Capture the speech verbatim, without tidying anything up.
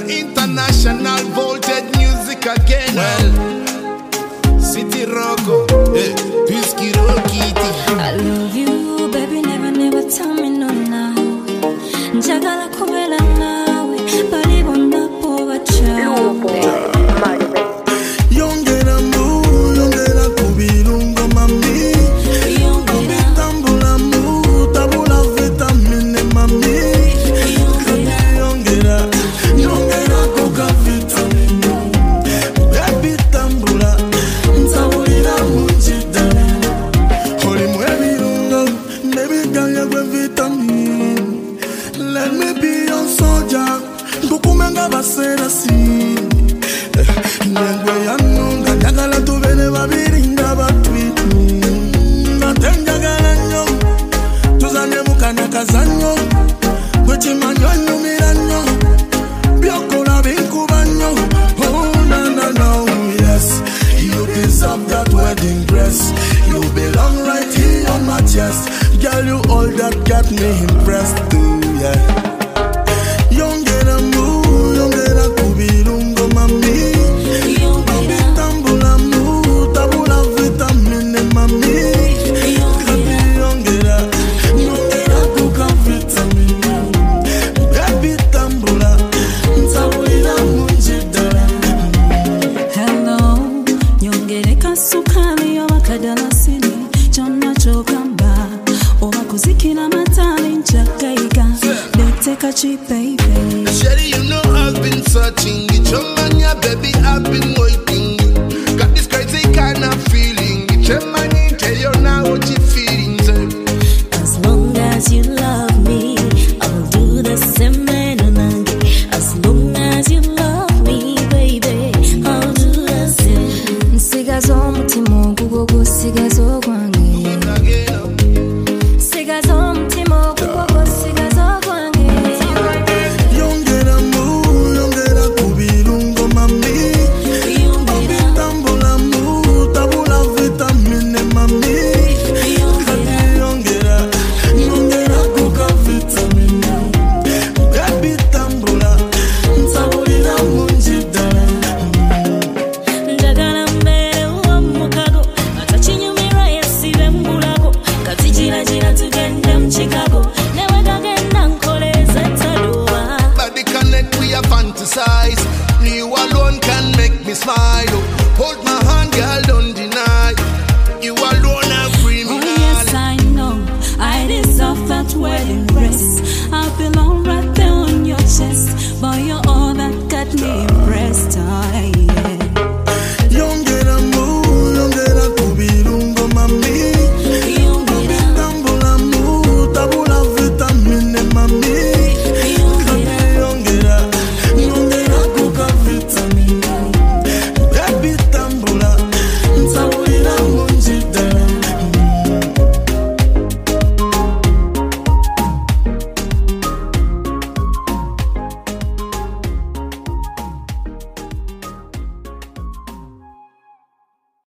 international voltage music again. Well, City Rocco, eh, Whiskey Rockity. I love you, baby, never, never tell me no now. Njagala kubela nawe, bali bonda poa ciao. Yongera mu, yongera kubirungo mami. Yongera tambula mu, tabula vitamine mami. Yongera, yongera kuka vitamine. Baby tambula, tabulira mujida. Holi mwe birungo, baby kanya kwe vitamine. Let me be your soldier, kukumenga basera si. Nyengwe ya nunga, njagala tubene babiringa batwitu. Natenjagala nyo, tuzanye mukanya kazanyo. Wechimanyo nyumiranyo, byokola binkubanyo. Oh na na na, yes, you deserve that wedding dress. You belong right here on my chest. Girl, you all that got me impressed too, yeah. Yongera mu, yongera kubirungo mami. Yongera tambula mu, tabula vitamine mami. Yongera, yongera kuka vitamine. Baby tambula, tabulira mujidala. Hello, nyongere kasukali obakadala sini. Chonna chokamba, obakuzikina matali nchakaiga. Beteka cheap baby. Sherry, you know I've been searching. It's your man, yeah, baby, I've been waiting.